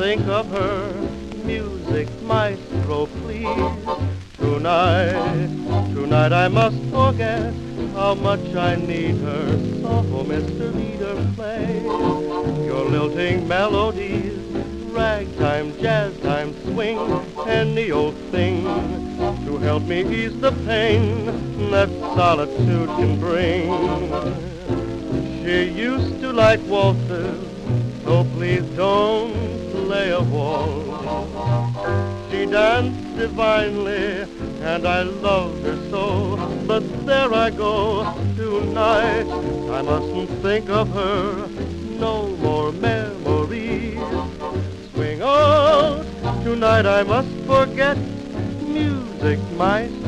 think of her. Music, maestro, please. Tonight I must forget how much I need her. So, Mr. Leader, play your lilting melodies, ragtime, jazz time, swing, any old thing to help me ease the pain that solitude can bring. She used to like waltzes, so please don't play a waltz. She danced divinely, and I loved her so. But there I go tonight, I mustn't think of her. No more memories. Swing out, tonight I must forget. Music, my